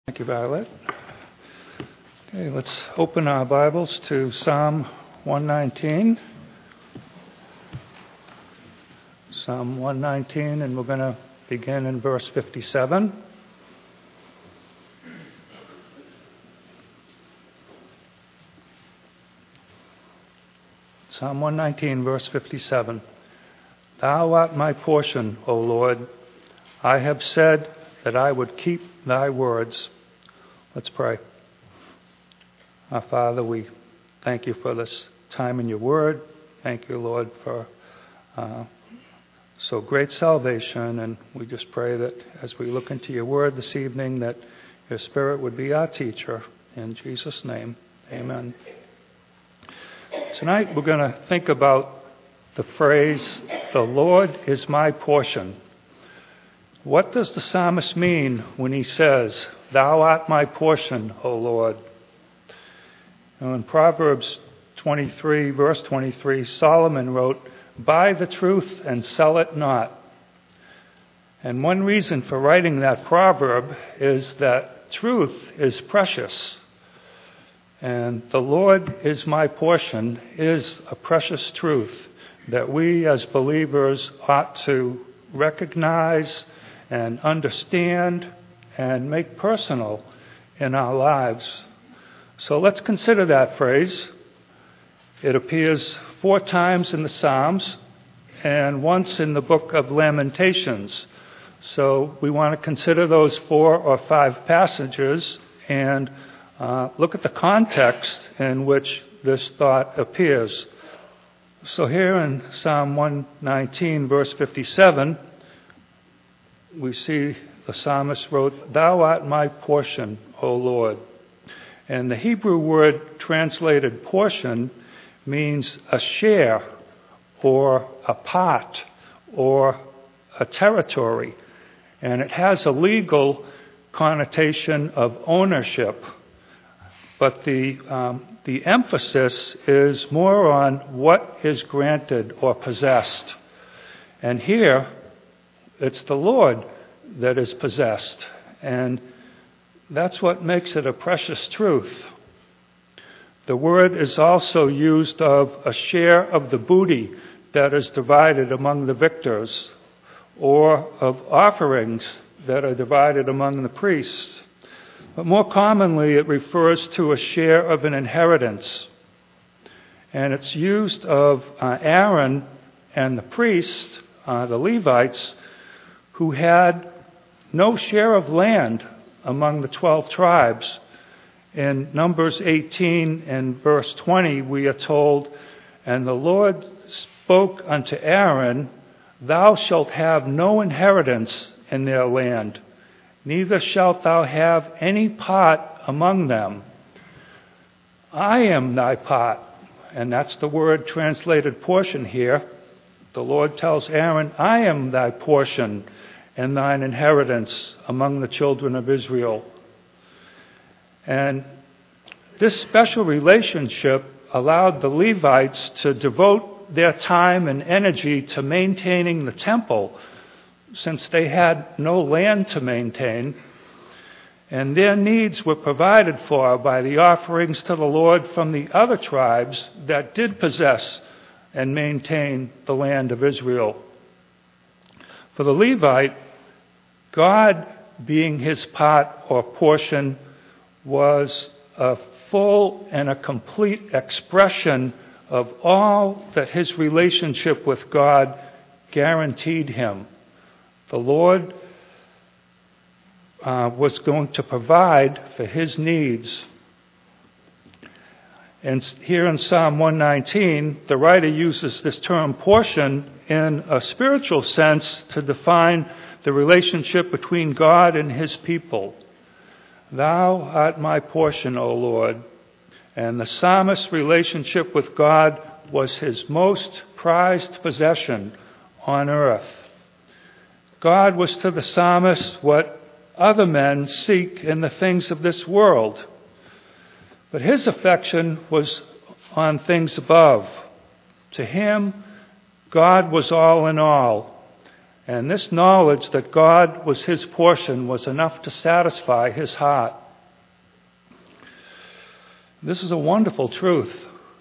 Thank you, Violet. Okay, let's open our Bibles to Psalm 119. Psalm 119, and we're going to begin in verse 57. Psalm 119, verse 57. Thou art my portion, O Lord. I have said that I would keep thy words. Let's pray. Our Father, we thank you for this time in your word. Thank you, Lord, for so great salvation. And we just pray that as we look into your word this evening, that your Spirit would be our teacher. In Jesus' name, amen. Tonight we're going to think about the phrase, the Lord is my portion. What does the psalmist mean when he says, Thou art my portion, O Lord? Now in Proverbs 23, verse 23, Solomon wrote, Buy the truth and sell it not. And one reason for writing that proverb is that truth is precious. And the Lord is my portion is a precious truth that we as believers ought to recognize and understand and make personal in our lives. So let's consider that phrase. It appears 4 times in the Psalms and once in the book of Lamentations. So we want to consider those 4 or 5 passages and look at the context in which this thought appears. So here in Psalm 119, verse 57, we see the psalmist wrote, Thou art my portion, O Lord. And the Hebrew word translated portion means a share or a part or a territory. And it has a legal connotation of ownership. But the emphasis is more on what is granted or possessed. And here, it's the Lord that is possessed. And that's what makes it a precious truth. The word is also used of a share of the booty that is divided among the victors, or of offerings that are divided among the priests. But more commonly, it refers to a share of an inheritance. And it's used of Aaron and the priests, the Levites, who had no share of land among the 12 tribes. In Numbers 18 and verse 20, we are told, And the Lord spoke unto Aaron, Thou shalt have no inheritance in their land, neither shalt thou have any part among them. I am thy part. And that's the word translated portion here. The Lord tells Aaron, I am thy portion and thine inheritance among the children of Israel. And this special relationship allowed the Levites to devote their time and energy to maintaining the temple, since they had no land to maintain, and their needs were provided for by the offerings to the Lord from the other tribes that did possess and maintain the land of Israel. For the Levite, God being his part or portion was a full and a complete expression of all that his relationship with God guaranteed him. The Lord was going to provide for his needs. And here in Psalm 119, the writer uses this term portion in a spiritual sense to define the relationship between God and his people. Thou art my portion, O Lord. And the psalmist's relationship with God was his most prized possession on earth. God was to the psalmist what other men seek in the things of this world. But his affection was on things above. To him, God was all in all. And this knowledge that God was his portion was enough to satisfy his heart. This is a wonderful truth.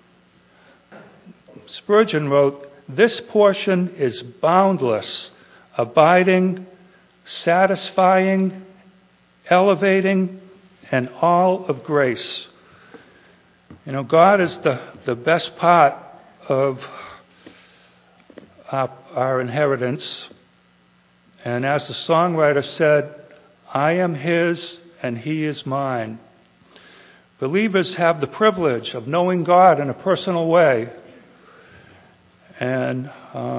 Spurgeon wrote, "This portion is boundless, abiding, satisfying, elevating, and all of grace." You know, God is the best part of our inheritance. And as the songwriter said, "I am his and he is mine." Believers have the privilege of knowing God in a personal way. And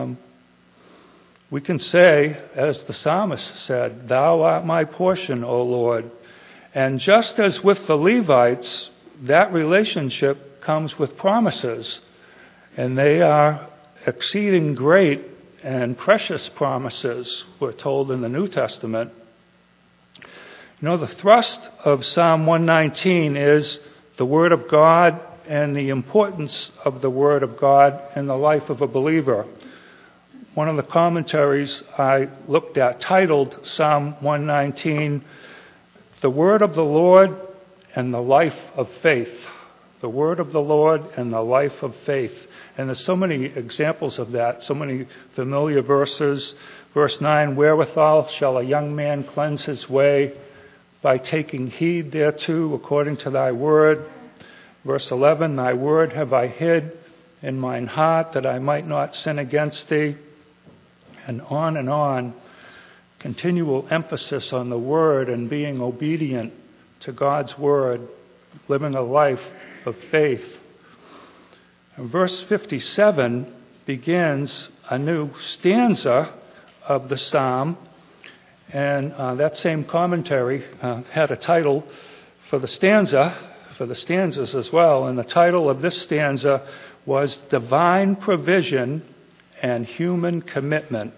we can say, as the psalmist said, "Thou art my portion, O Lord." And just as with the Levites, that relationship comes with promises. And they are exceeding great and precious promises, we're told in the New Testament. You know, the thrust of Psalm 119 is the Word of God and the importance of the Word of God in the life of a believer. One of the commentaries I looked at titled Psalm 119, "The Word of the Lord and the Life of Faith." The Word of the Lord and the life of faith. And there's so many examples of that, so many familiar verses. Verse 9, "Wherewithal shall a young man cleanse his way? By taking heed thereto according to thy word." Verse 11, "Thy word have I hid in mine heart, that I might not sin against thee." And on, continual emphasis on the word and being obedient to God's word, living a life of faith. And verse 57 begins a new stanza of the psalm, and that same commentary had a title for the stanzas as well, and the title of this stanza was "Divine Provision and Human Commitment."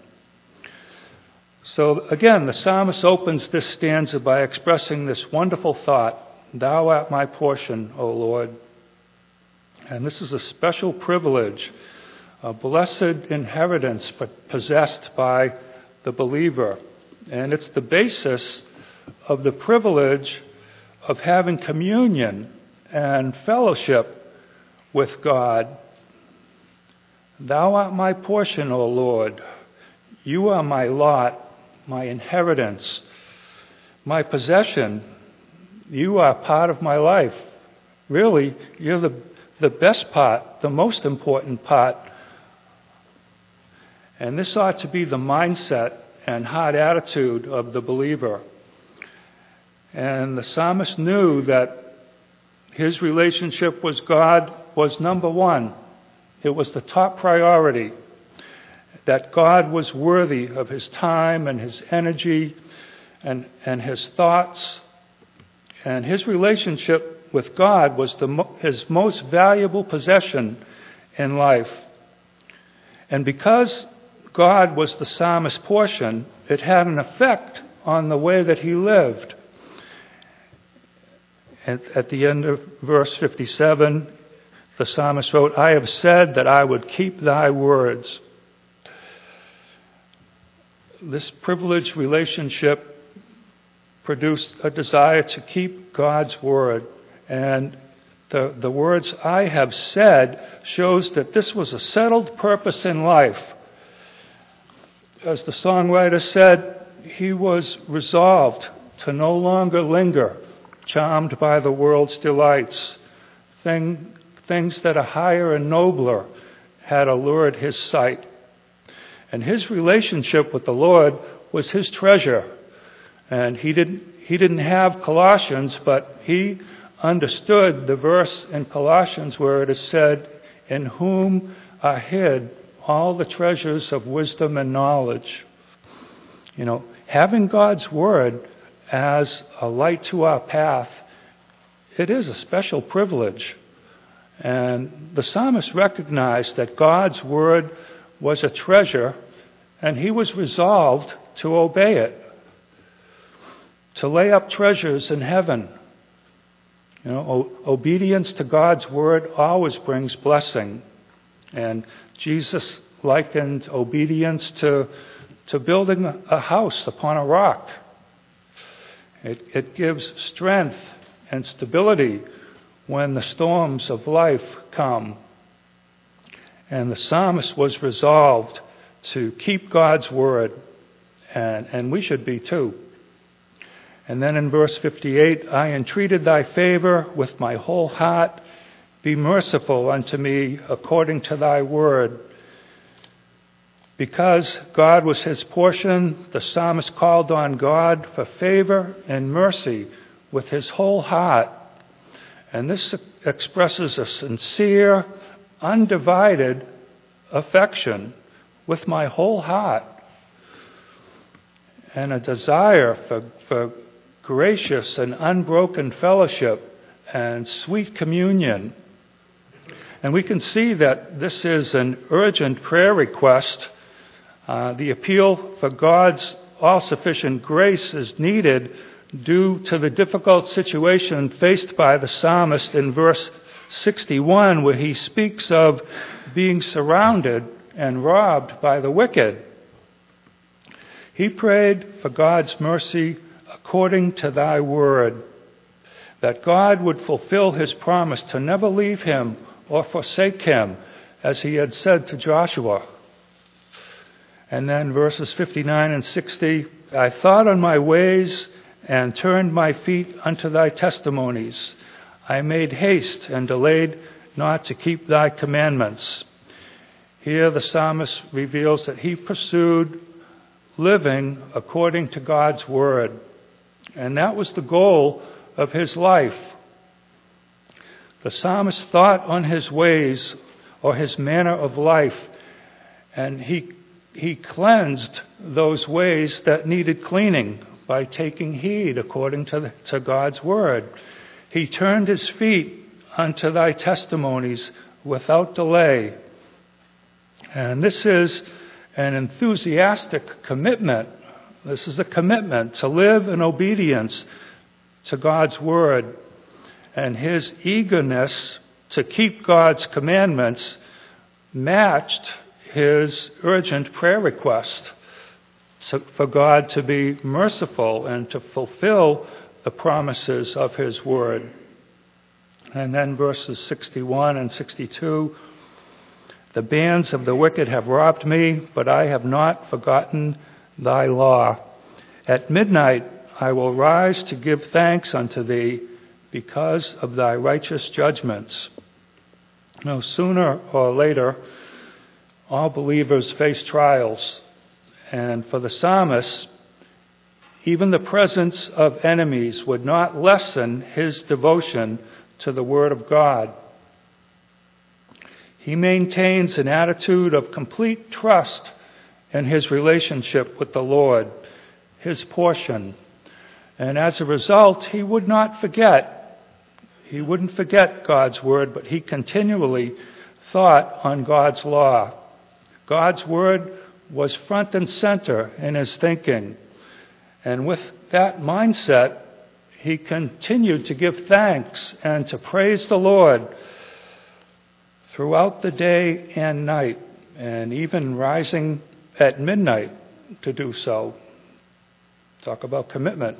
So again, the psalmist opens this stanza by expressing this wonderful thought: "Thou art my portion, O Lord." And this is a special privilege, a blessed inheritance possessed by the believer. And it's the basis of the privilege of having communion and fellowship with God. "Thou art my portion, O Lord. You are my lot, my inheritance, my possession. You are part of my life." Really, you're the best part, the most important part. And this ought to be the mindset and heart attitude of the believer. And the psalmist knew that his relationship with God was number one. It was the top priority. That God was worthy of his time and his energy and his thoughts. And his relationship with God was his most valuable possession in life. And because God was the psalmist's portion, it had an effect on the way that he lived. And at the end of verse 57, the psalmist wrote, "I have said that I would keep thy words." This privileged relationship produced a desire to keep God's word. And the words "I have said" shows that this was a settled purpose in life. As the songwriter said, he was resolved to no longer linger, charmed by the world's delights. Things that are higher and nobler had allured his sight. And his relationship with the Lord was his treasure. And he didn't have Colossians, but he understood the verse in Colossians where it is said, "In whom are hid all the treasures of wisdom and knowledge." You know, having God's word as a light to our path, it is a special privilege. And the psalmist recognized that God's word was a treasure, and he was resolved to obey it, to lay up treasures in heaven. You know, obedience to God's word always brings blessing. And Jesus likened obedience to to building a house upon a rock. It gives strength and stability when the storms of life come. And the psalmist was resolved to keep God's word, and we should be too. And then in verse 58, I entreated thy favor with my whole heart. Be merciful unto me according to thy word. Because God was his portion, the psalmist called on God for favor and mercy with his whole heart. And this expresses a sincere, undivided affection with my whole heart, and a desire for gracious and unbroken fellowship and sweet communion. And we can see that this is an urgent prayer request. The appeal for God's all-sufficient grace is needed due to the difficult situation faced by the psalmist in verse 61, where he speaks of being surrounded and robbed by the wicked. He prayed for God's mercy according to thy word, that God would fulfill his promise to never leave him or forsake him, as he had said to Joshua. And then verses 59 and 60, I thought on my ways and turned my feet unto thy testimonies. I made haste and delayed not to keep thy commandments. Here the psalmist reveals that he pursued living according to God's word. And that was the goal of his life. The psalmist thought on his ways or his manner of life, and he cleansed those ways that needed cleaning by taking heed according to God's word. He turned his feet unto thy testimonies without delay. And this is an enthusiastic commitment. This is a commitment to live in obedience to God's word. And his eagerness to keep God's commandments matched his urgent prayer request for God to be merciful and to fulfill the promises of his word. And then verses 61 and 62, the bands of the wicked have robbed me, but I have not forgotten thy law. At midnight I will rise to give thanks unto thee because of thy righteous judgments. Now, sooner or later, all believers face trials. And for the psalmist, even the presence of enemies would not lessen his devotion to the Word of God. He maintains an attitude of complete trust in his relationship with the Lord, his portion. And as a result, he would not forget. He wouldn't forget God's Word, but he continually thought on God's law. God's Word was front and center in his thinking. And with that mindset, he continued to give thanks and to praise the Lord throughout the day and night, and even rising at midnight to do so. Talk about commitment.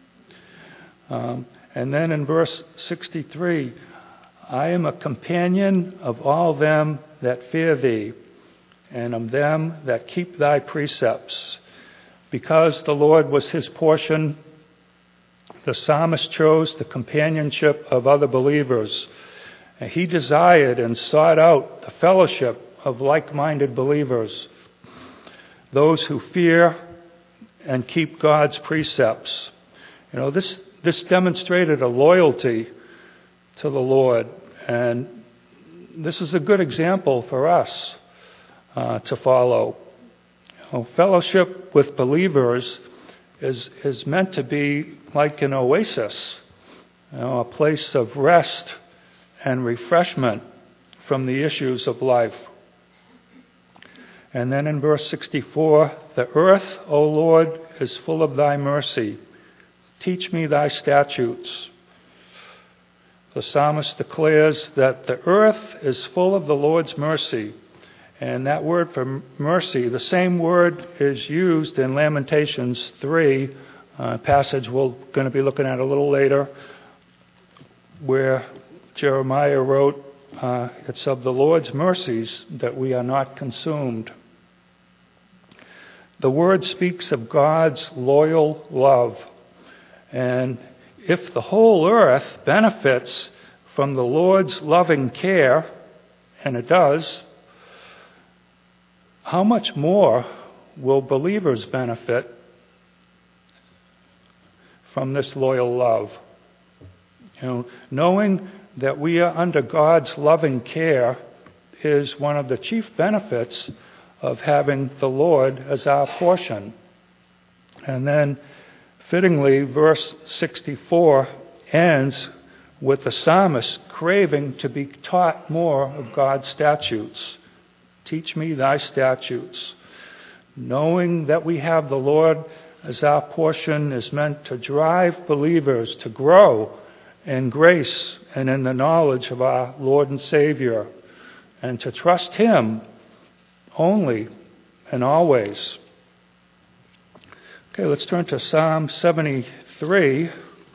And then in verse 63, I am a companion of all them that fear thee, and of them that keep thy precepts. Because the Lord was his portion, the psalmist chose the companionship of other believers. And he desired and sought out the fellowship of like-minded believers, those who fear and keep God's precepts. You know, this demonstrated a loyalty to the Lord, and this is a good example for us to follow. You know, fellowship with believers is meant to be like an oasis, you know, a place of rest and refreshment from the issues of life. And then in verse 64, the earth, O Lord, is full of thy mercy. Teach me thy statutes. The psalmist declares that the earth is full of the Lord's mercy, And that word for mercy, the same word is used in Lamentations 3, passage we're going to be looking at a little later, where Jeremiah wrote, it's of the Lord's mercies that we are not consumed. The word speaks of God's loyal love. And if the whole earth benefits from the Lord's loving care, and it does, how much more will believers benefit from this loyal love? Knowing that we are under God's loving care is one of the chief benefits of having the Lord as our portion. And then, fittingly, verse 64 ends with the psalmist craving to be taught more of God's statutes. Teach me thy statutes. Knowing that we have the Lord as our portion is meant to drive believers to grow in grace and in the knowledge of our Lord and Savior, and to trust Him only and always. Okay, let's turn to Psalm 73.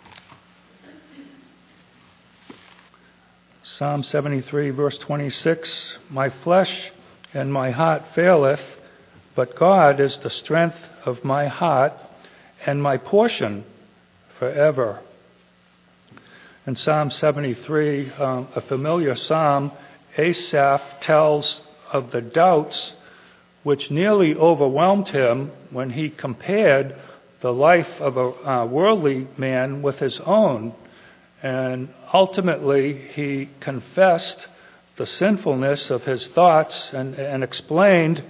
Psalm 73, verse 26. My flesh and my heart faileth, but God is the strength of my heart and my portion forever. In Psalm 73, a familiar psalm, Asaph tells of the doubts which nearly overwhelmed him when he compared the life of a worldly man with his own. And ultimately, he confessed the sinfulness of his thoughts and explained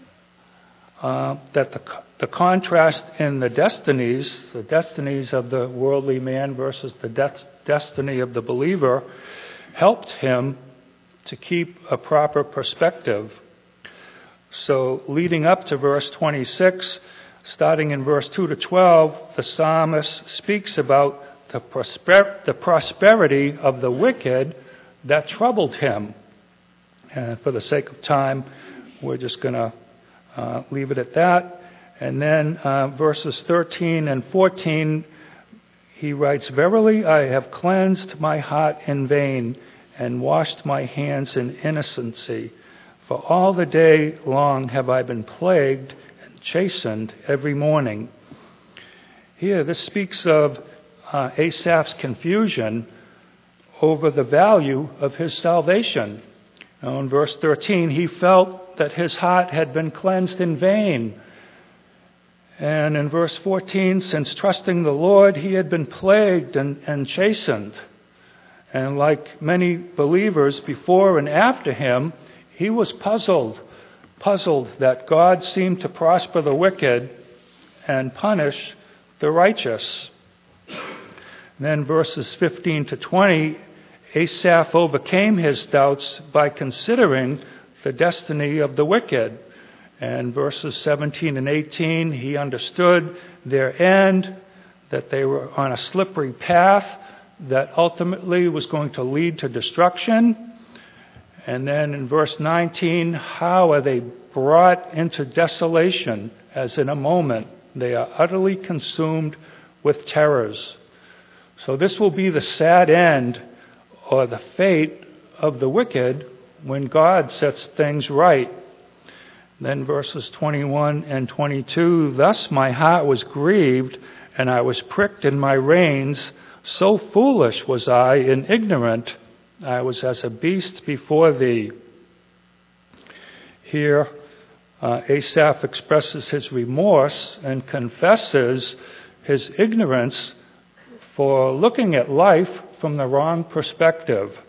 that the contrast in the destinies of the worldly man versus the destiny of the believer, helped him to keep a proper perspective. So leading up to verse 26, starting in verse 2 to 12, the psalmist speaks about the prosperity of the wicked that troubled him. And for the sake of time, we're just going to leave it at that. And then verses 13 and 14, he writes, Verily I have cleansed my heart in vain and washed my hands in innocency. For all the day long have I been plagued and chastened every morning. Here, this speaks of Asaph's confusion over the value of his salvation. Now, in verse 13, he felt that his heart had been cleansed in vain. And in verse 14, since trusting the Lord, he had been plagued and chastened. And like many believers before and after him, he was puzzled that God seemed to prosper the wicked and punish the righteous. And then verses 15 to 20, Asaph overcame his doubts by considering the destiny of the wicked. And verses 17 and 18, he understood their end, that they were on a slippery path that ultimately was going to lead to destruction. And then in verse 19, how are they brought into desolation as in a moment they are utterly consumed with terrors. So this will be the sad end or the fate of the wicked when God sets things right. Then verses 21 and 22, Thus my heart was grieved, and I was pricked in my reins. So foolish was I and ignorant. I was as a beast before thee. Here, Asaph expresses his remorse and confesses his ignorance for looking at life from the wrong perspective.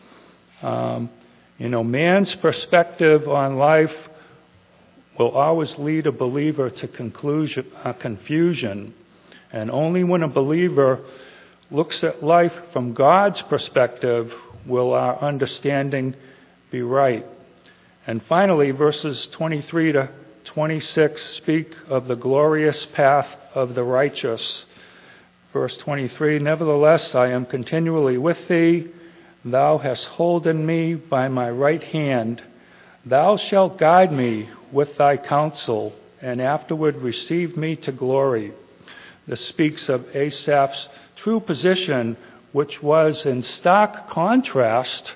Man's perspective on life will always lead a believer to confusion. And only when a believer looks at life from God's perspective will our understanding be right. And finally, verses 23 to 26 speak of the glorious path of the righteous. Verse 23, Nevertheless, I am continually with thee. Thou hast holden me by my right hand. Thou shalt guide me with thy counsel, and afterward receive me to glory. This speaks of Asaph's true position, which was in stark contrast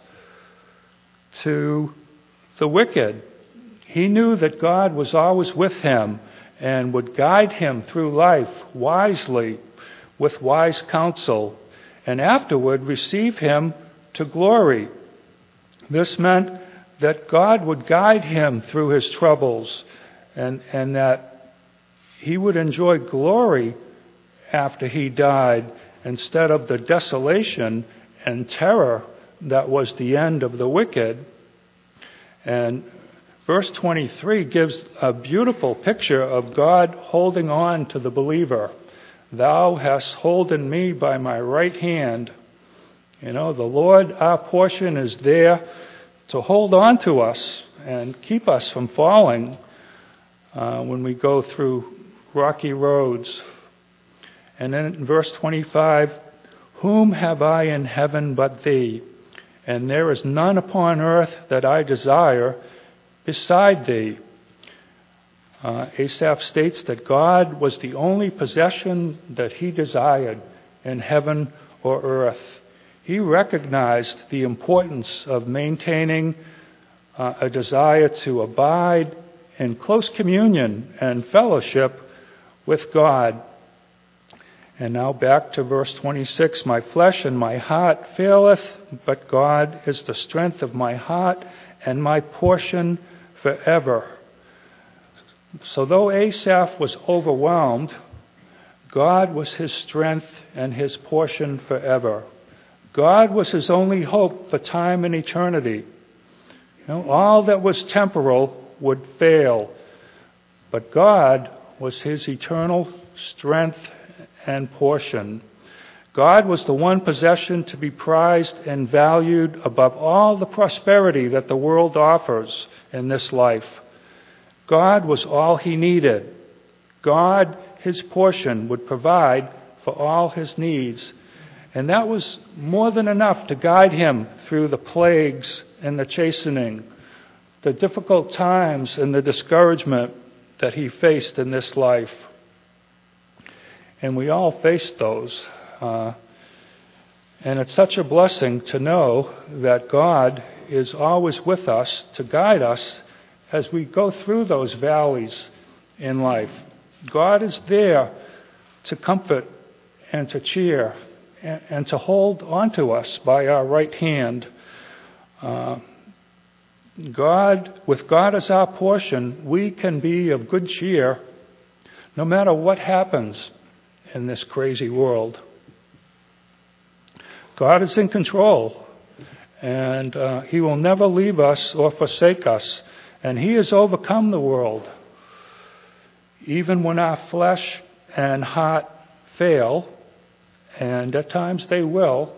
to the wicked. He knew that God was always with him and would guide him through life wisely with wise counsel, and afterward receive him to glory. This meant that God would guide him through his troubles, and that he would enjoy glory after he died, instead of the desolation and terror that was the end of the wicked. And verse 23 gives a beautiful picture of God holding on to the believer. Thou hast holden me by my right hand. You know, the Lord, our portion, is there to hold on to us and keep us from falling when we go through rocky roads. And then in verse 25, whom have I in heaven but thee? And there is none upon earth that I desire beside thee. Asaph states that God was the only possession that he desired in heaven or earth. He recognized the importance of maintaining a desire to abide in close communion and fellowship with God. And now back to verse 26, my flesh and my heart faileth, but God is the strength of my heart and my portion forever. So though Asaph was overwhelmed, God was his strength and his portion forever. God was his only hope for time and eternity. You know, all that was temporal would fail, but God was his eternal strength and portion. God was the one possession to be prized and valued above all the prosperity that the world offers in this life. God was all he needed. God, his portion, would provide for all his needs. And that was more than enough to guide him through the plagues and the chastening, the difficult times and the discouragement that he faced in this life. And we all face those. And it's such a blessing to know that God is always with us to guide us as we go through those valleys in life. God is there to comfort and to cheer and to hold on to us by our right hand. With God as our portion, we can be of good cheer no matter what happens in this crazy world. God is in control, and he will never leave us or forsake us, and he has overcome the world. Even when our flesh and heart fail, and at times they will,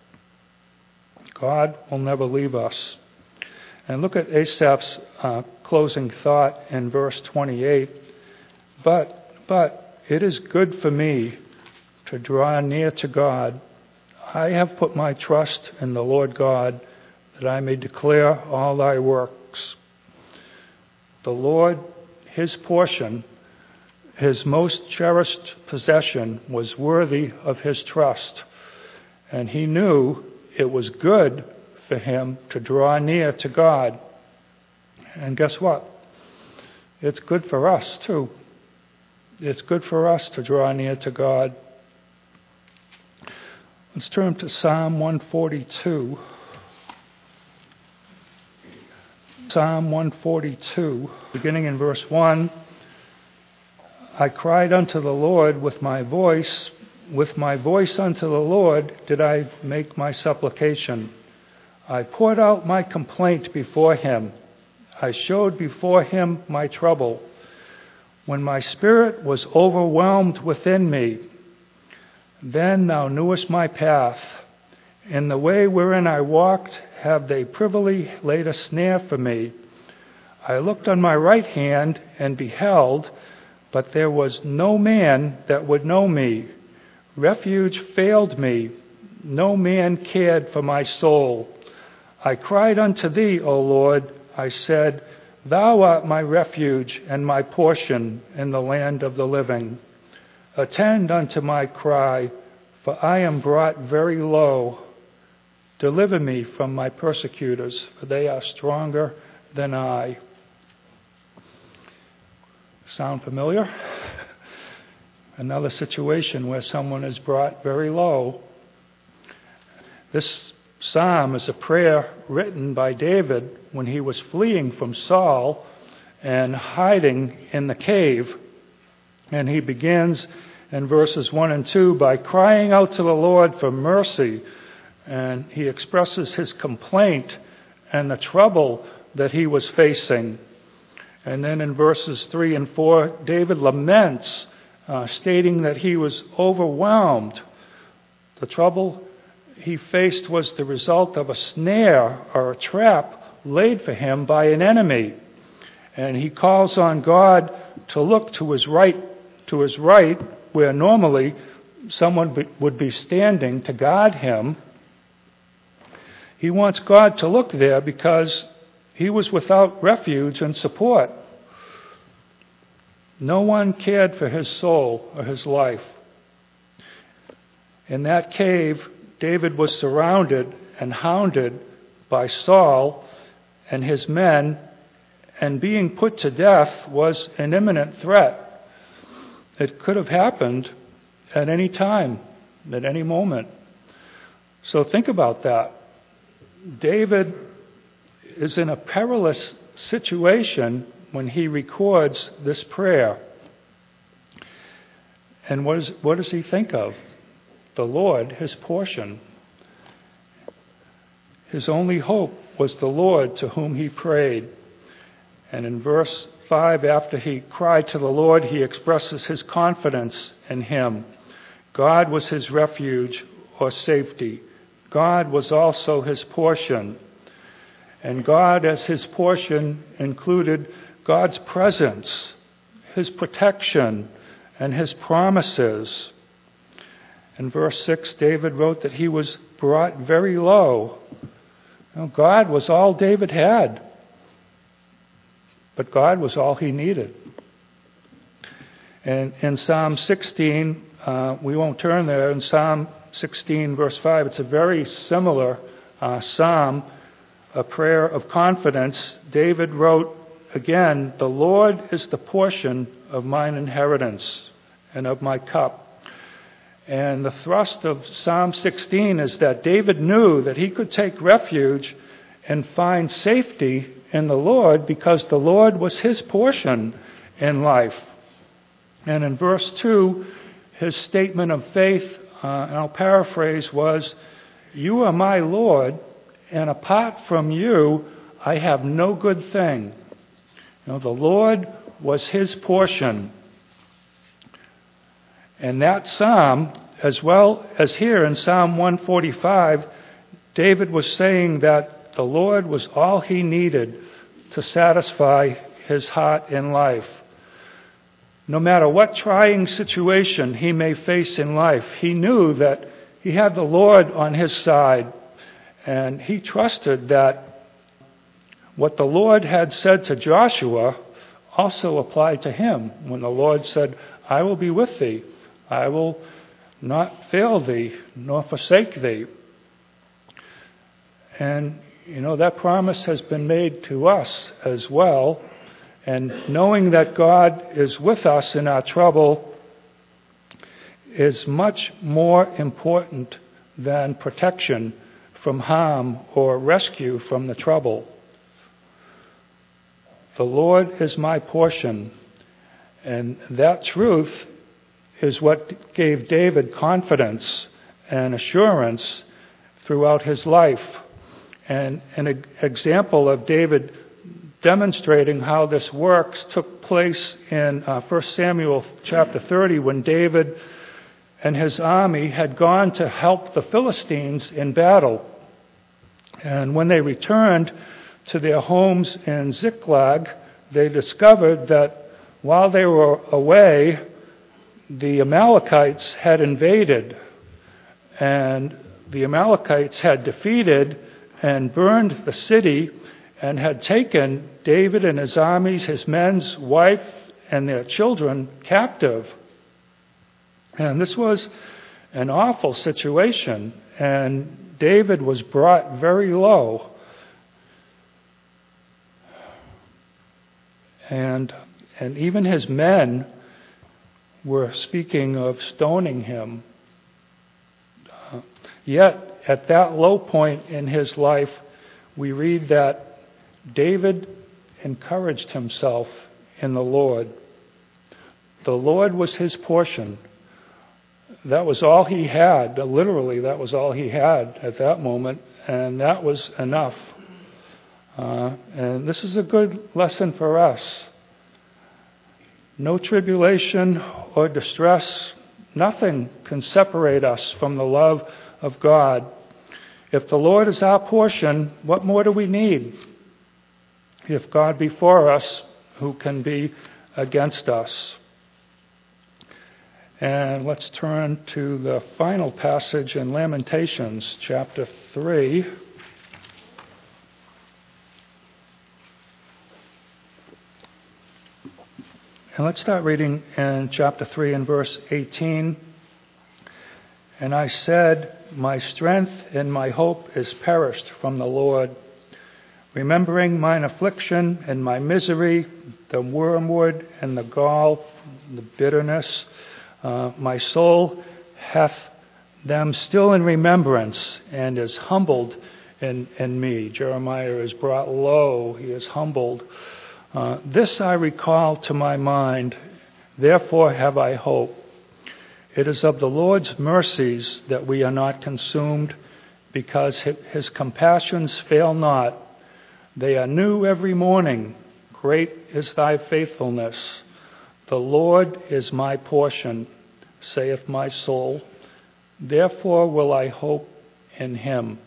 God will never leave us. And look at Asaph's closing thought in verse 28. But it is good for me to draw near to God. I have put my trust in the Lord God, that I may declare all thy works. The Lord, his portion, his most cherished possession, was worthy of his trust. And he knew it was good for him to draw near to God. And guess what? It's good for us too. It's good for us to draw near to God. Let's turn to Psalm 142. Psalm 142, beginning in verse 1. I cried unto the Lord with my voice unto the Lord did I make my supplication. I poured out my complaint before him. I showed before him my trouble. When my spirit was overwhelmed within me, then thou knewest my path. In the way wherein I walked have they privily laid a snare for me. I looked on my right hand and beheld, but there was no man that would know me. Refuge failed me. No man cared for my soul. I cried unto thee, O Lord. I said, Thou art my refuge and my portion in the land of the living. Attend unto my cry, for I am brought very low. Deliver me from my persecutors, for they are stronger than I. Sound familiar? Another situation where someone is brought very low. This psalm is a prayer written by David when he was fleeing from Saul and hiding in the cave. And he begins in verses 1 and 2 by crying out to the Lord for mercy. And he expresses his complaint and the trouble that he was facing. And then in verses 3 and 4, David laments, stating that he was overwhelmed. The trouble he faced was the result of a snare or a trap laid for him by an enemy. And he calls on God to look to his right, where normally someone would be standing to guard him. He wants God to look there because he was without refuge and support. No one cared for his soul or his life. In that cave, David was surrounded and hounded by Saul and his men, and being put to death was an imminent threat. It could have happened at any time, at any moment. So think about that. David is in a perilous situation when he records this prayer. And what does he think of? The Lord, his portion. His only hope was the Lord to whom he prayed. And in verse 5, after he cried to the Lord, he expresses his confidence in him. God was his refuge or safety. God was also his portion. And God as his portion included God's presence, his protection, and his promises. In verse 6, David wrote that he was brought very low. Now, God was all David had, but God was all he needed. And in Psalm 16, we won't turn there, in Psalm 16, verse 5, it's a very similar psalm, a prayer of confidence. David wrote, again, the Lord is the portion of mine inheritance and of my cup. And the thrust of Psalm 16 is that David knew that he could take refuge and find safety in the Lord because the Lord was his portion in life. And in verse 2, his statement of faith, and I'll paraphrase, was, You are my Lord, and apart from you, I have no good thing. The Lord was his portion. And that psalm, as well as here in Psalm 145, David was saying that the Lord was all he needed to satisfy his heart in life. No matter what trying situation he may face in life, he knew that he had the Lord on his side, and he trusted that what the Lord had said to Joshua also applied to him when the Lord said, I will be with thee. I will not fail thee, nor forsake thee. And, that promise has been made to us as well. And knowing that God is with us in our trouble is much more important than protection from harm or rescue from the trouble. The Lord is my portion, and that truth is what gave David confidence and assurance throughout his life. And an example of David demonstrating how this works took place in 1 Samuel chapter 30 when David and his army had gone to help the Philistines in battle. And when they returned to their homes in Ziklag, they discovered that while they were away, the Amalekites had invaded, and the Amalekites had defeated and burned the city and had taken David and his armies, his men's wife, and their children captive. And this was an awful situation, and David was brought very low. And even his men were speaking of stoning him. Yet, at that low point in his life, we read that David encouraged himself in the Lord. The Lord was his portion. That was all he had. Literally, that was all he had at that moment, and that was enough. And this is a good lesson for us. No tribulation or distress, nothing can separate us from the love of God. If the Lord is our portion, what more do we need? If God be for us, who can be against us? And let's turn to the final passage in Lamentations, chapter 3. And let's start reading in chapter 3 and verse 18. And I said, my strength and my hope is perished from the Lord. Remembering mine affliction and my misery, the wormwood and the gall, the bitterness, my soul hath them still in remembrance and is humbled in me. Jeremiah is brought low, he is humbled. This I recall to my mind, therefore have I hope. It is of the Lord's mercies that we are not consumed, because his compassions fail not. They are new every morning. Great is thy faithfulness. The Lord is my portion, saith my soul. Therefore will I hope in him.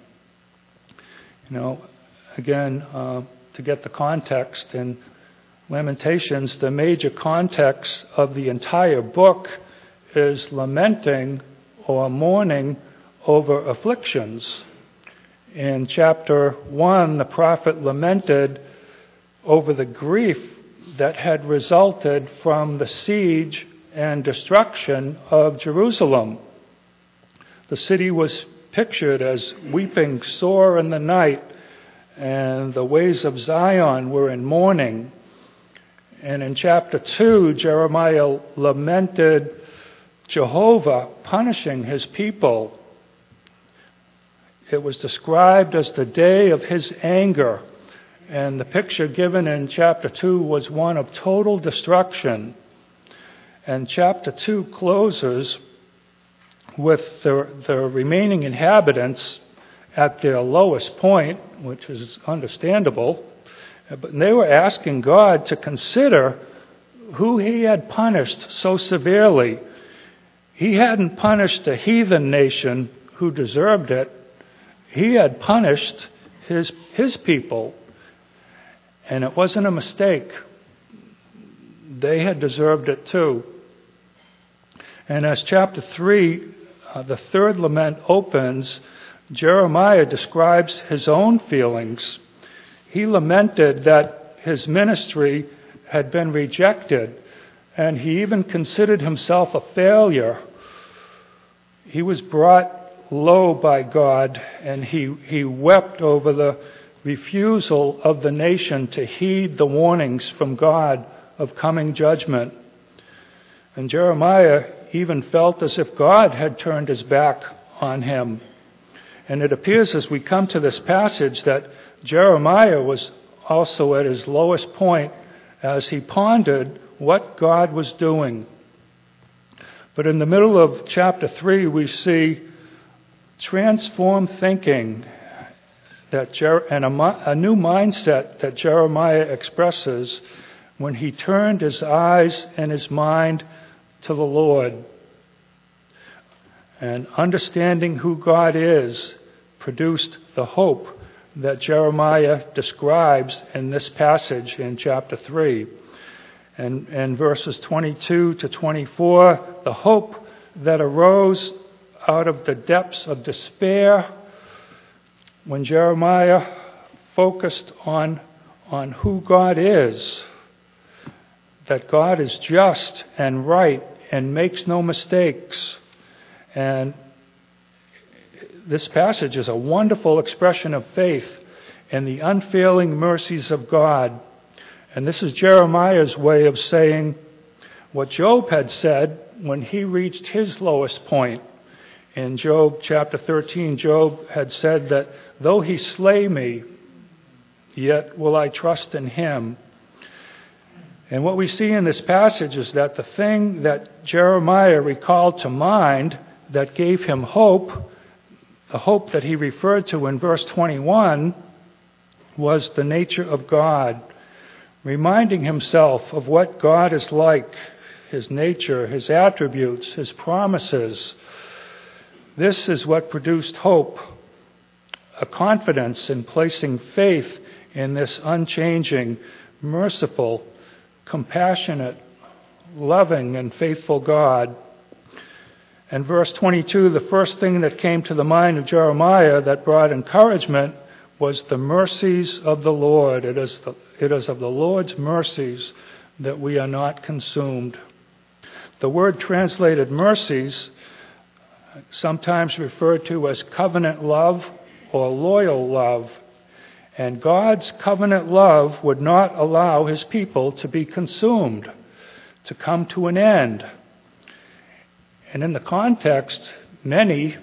Again, to get the context in Lamentations, the major context of the entire book is lamenting or mourning over afflictions. In chapter 1, the prophet lamented over the grief that had resulted from the siege and destruction of Jerusalem. The city was pictured as weeping sore in the night, and the ways of Zion were in mourning. And in chapter 2, Jeremiah lamented Jehovah punishing his people. It was described as the day of his anger, and the picture given in chapter 2 was one of total destruction. And chapter 2 closes with the remaining inhabitants at their lowest point, which is understandable. But they were asking God to consider who he had punished so severely. He hadn't punished a heathen nation who deserved it. He had punished his people. And it wasn't a mistake. They had deserved it too. And as chapter 3, the third lament opens, Jeremiah describes his own feelings. He lamented that his ministry had been rejected, and he even considered himself a failure. He was brought low by God, and he wept over the refusal of the nation to heed the warnings from God of coming judgment. And Jeremiah even felt as if God had turned his back on him. And it appears as we come to this passage that Jeremiah was also at his lowest point as he pondered what God was doing. But in the middle of chapter 3, we see transformed thinking and a new mindset that Jeremiah expresses when he turned his eyes and his mind to the Lord. And understanding who God is produced the hope that Jeremiah describes in this passage in chapter 3. And in verses 22 to 24, the hope that arose out of the depths of despair when Jeremiah focused on who God is, that God is just and right and makes no mistakes. And this passage is a wonderful expression of faith in the unfailing mercies of God. And this is Jeremiah's way of saying what Job had said when he reached his lowest point. In Job chapter 13, Job had said that though he slay me, yet will I trust in him. And what we see in this passage is that the thing that Jeremiah recalled to mind that gave him hope, the hope that he referred to in verse 21, was the nature of God, reminding himself of what God is like, his nature, his attributes, his promises. This is what produced hope, a confidence in placing faith in this unchanging, merciful, compassionate, loving, and faithful God. And verse 22, the first thing that came to the mind of Jeremiah that brought encouragement was the mercies of the Lord. It is of the Lord's mercies that we are not consumed. The word translated mercies, sometimes referred to as covenant love or loyal love. And God's covenant love would not allow his people to be consumed, to come to an end. And in the context, many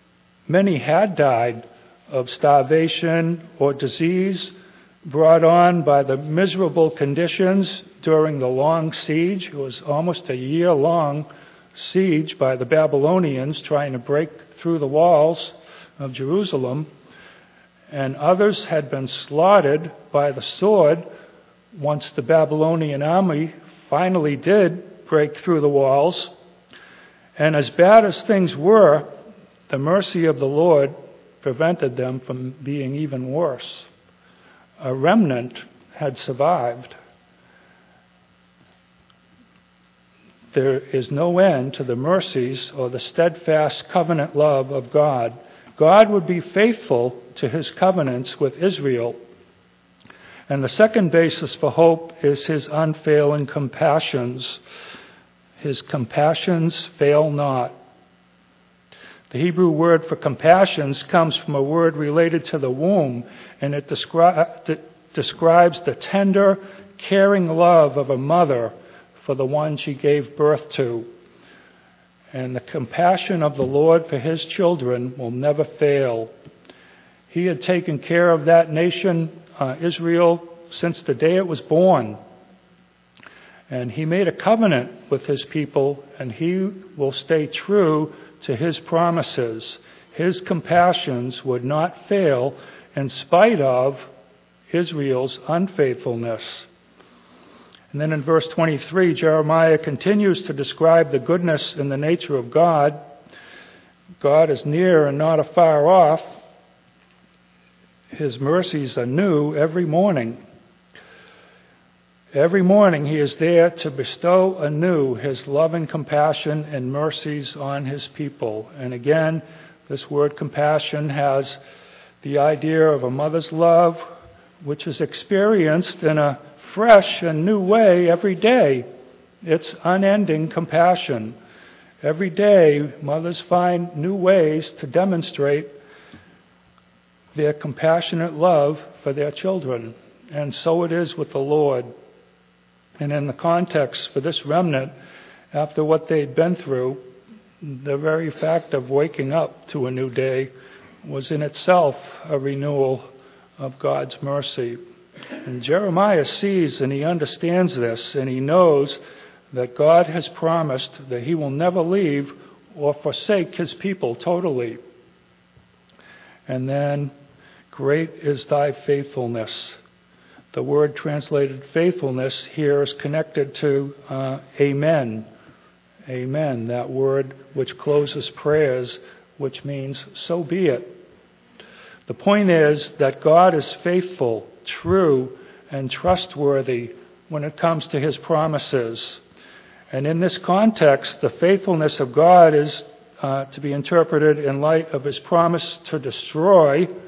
had died of starvation or disease brought on by the miserable conditions during the long siege. It was almost a year-long siege by the Babylonians trying to break through the walls of Jerusalem. And others had been slaughtered by the sword once the Babylonian army finally did break through the walls. And as bad as things were, the mercy of the Lord prevented them from being even worse. A remnant had survived. There is no end to the mercies or the steadfast covenant love of God. God would be faithful to his covenants with Israel. And the second basis for hope is his unfailing compassions. His compassions fail not. The Hebrew word for compassions comes from a word related to the womb, and it describes the tender, caring love of a mother for the one she gave birth to. And the compassion of the Lord for his children will never fail. He had taken care of that nation, Israel, since the day it was born. And he made a covenant with his people, and he will stay true to his promises. His compassions would not fail in spite of Israel's unfaithfulness. And then in verse 23, Jeremiah continues to describe the goodness and the nature of God. God is near and not afar off. His mercies are new every morning. Every morning he is there to bestow anew his loving compassion and mercies on his people. And again, this word compassion has the idea of a mother's love, which is experienced in a fresh and new way every day. It's unending compassion. Every day, mothers find new ways to demonstrate their compassionate love for their children. And so it is with the Lord. And in the context for this remnant, after what they'd been through, the very fact of waking up to a new day was in itself a renewal of God's mercy. And Jeremiah sees and he understands this, and he knows that God has promised that he will never leave or forsake his people totally. And then, great is thy faithfulness. The word translated faithfulness here is connected to amen. Amen, that word which closes prayers, which means so be it. The point is that God is faithful, true, and trustworthy when it comes to his promises. And in this context, the faithfulness of God is to be interpreted in light of his promise to destroy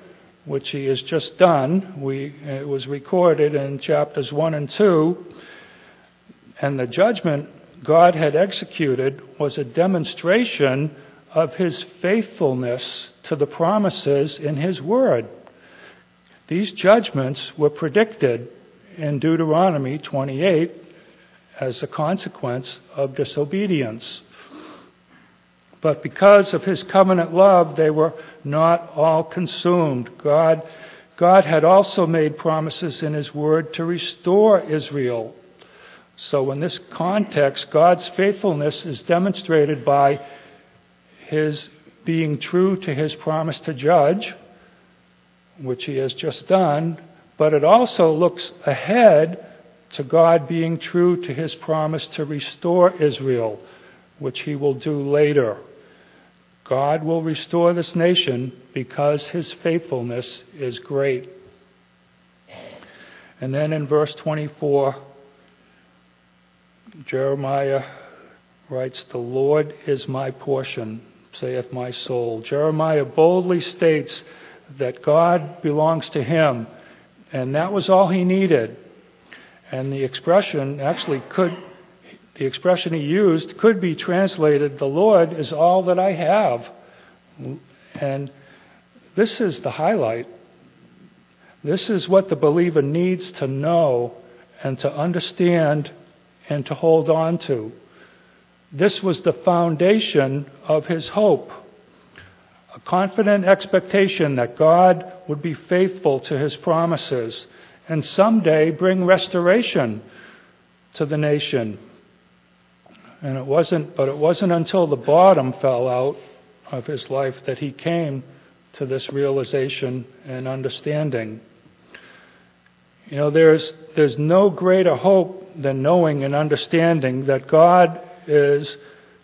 which he has just done. It was recorded in chapters 1 and 2. And the judgment God had executed was a demonstration of his faithfulness to the promises in his word. These judgments were predicted in Deuteronomy 28 as a consequence of disobedience. But because of his covenant love, they were not all consumed. God had also made promises in his word to restore Israel. So in this context, God's faithfulness is demonstrated by his being true to his promise to judge, which he has just done, but it also looks ahead to God being true to his promise to restore Israel, which he will do later. God will restore this nation because his faithfulness is great. And then in verse 24, Jeremiah writes, "The Lord is my portion, saith my soul." Jeremiah boldly states that God belongs to him, and that was all he needed. And the expression he used could be translated, "The Lord is all that I have." And this is the highlight. This is what the believer needs to know and to understand and to hold on to. This was the foundation of his hope. A confident expectation that God would be faithful to his promises and someday bring restoration to the nation. And it wasn't until the bottom fell out of his life that he came to this realization and understanding. You know, there's no greater hope than knowing and understanding that God is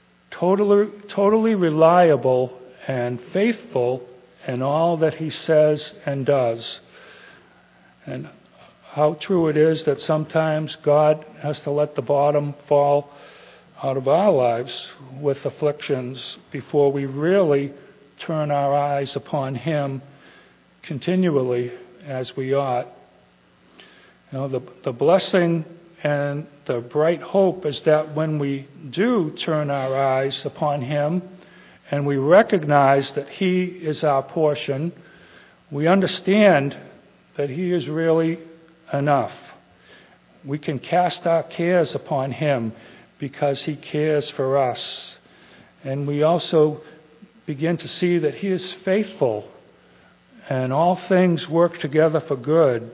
totally reliable and faithful in all that he says and does. And how true it is that sometimes God has to let the bottom fall out of our lives with afflictions before we really turn our eyes upon him continually as we ought. You know, the blessing and the bright hope is that when we do turn our eyes upon him and we recognize that he is our portion, we understand that he is really enough. We can cast our cares upon him because he cares for us. And we also begin to see that he is faithful and all things work together for good.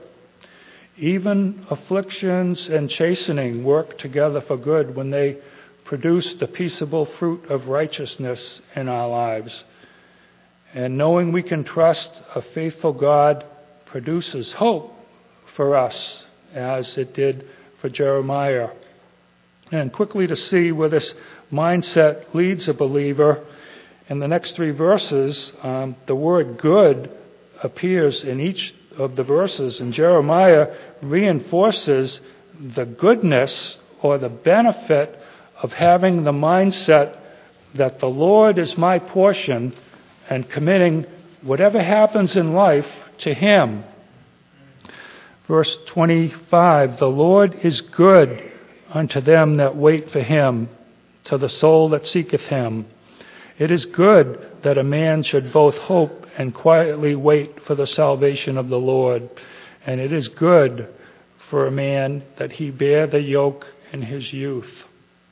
Even afflictions and chastening work together for good when they produce the peaceable fruit of righteousness in our lives. And knowing we can trust a faithful God produces hope for us, as it did for Jeremiah. And quickly to see where this mindset leads a believer, in the next 3 verses, the word good appears in each of the verses, and Jeremiah reinforces the goodness or the benefit of having the mindset that the Lord is my portion and committing whatever happens in life to him. Verse 25, "The Lord is good unto them that wait for him, to the soul that seeketh him. It is good that a man should both hope and quietly wait for the salvation of the Lord. And it is good for a man that he bear the yoke in his youth."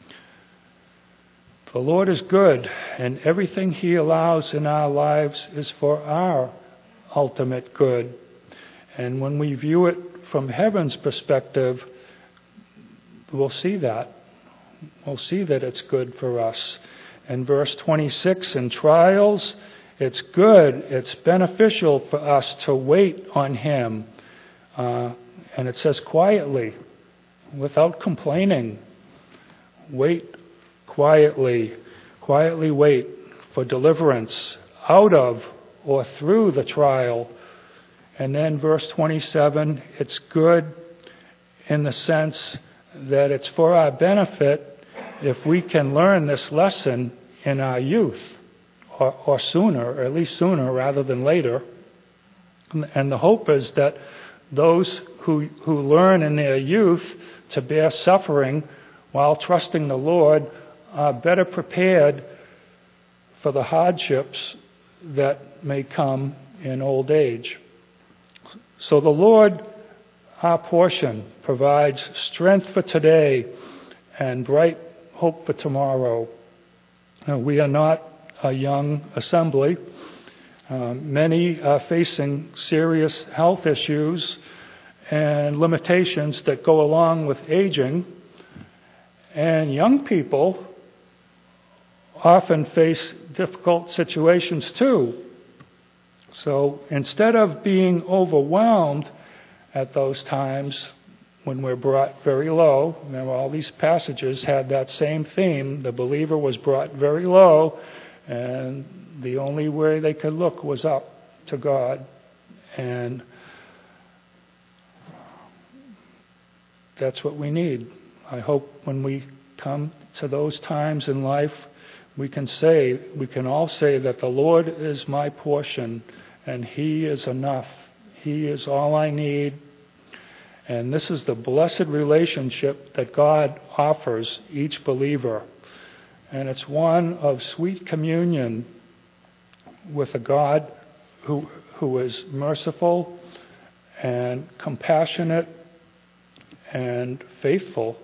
The Lord is good, and everything he allows in our lives is for our ultimate good. And when we view it from heaven's perspective, we'll see that. We'll see that it's good for us. In verse 26, in trials, it's good, it's beneficial for us to wait on him. And it says quietly, without complaining. Wait quietly. Quietly wait for deliverance out of or through the trial. And then verse 27, it's good in the sense that it's for our benefit if we can learn this lesson in our youth, or sooner, or at least sooner rather than later. And the hope is that those who learn in their youth to bear suffering while trusting the Lord are better prepared for the hardships that may come in old age. So the Lord, our portion, provides strength for today and bright hope for tomorrow. We are not a young assembly. Many are facing serious health issues and limitations that go along with aging. And young people often face difficult situations too. So instead of being overwhelmed at those times when we're brought very low, remember all these passages had that same theme. The believer was brought very low, and the only way they could look was up to God. And that's what we need. I hope when we come to those times in life, we can all say that the Lord is my portion and He is enough. He is all I need. And this is the blessed relationship that God offers each believer. And it's one of sweet communion with a God who is merciful and compassionate and faithful.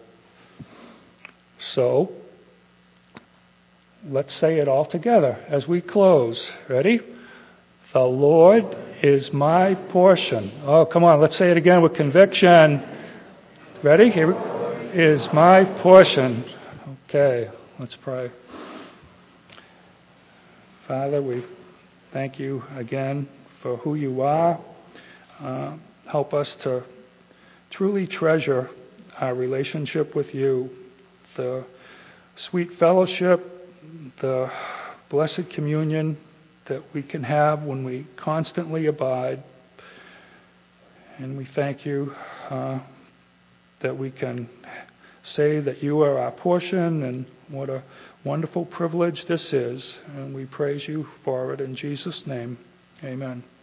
So, let's say it all together as we close. Ready? The Lord is my portion. Oh, come on, let's say it again with conviction. Ready? Here is my portion. Okay, let's pray. Father, we thank you again for who you are. Help us to truly treasure our relationship with you, the sweet fellowship, the blessed communion that we can have when we constantly abide. And we thank you that we can say that you are our portion, and what a wonderful privilege this is. And we praise you for it in Jesus' name. Amen.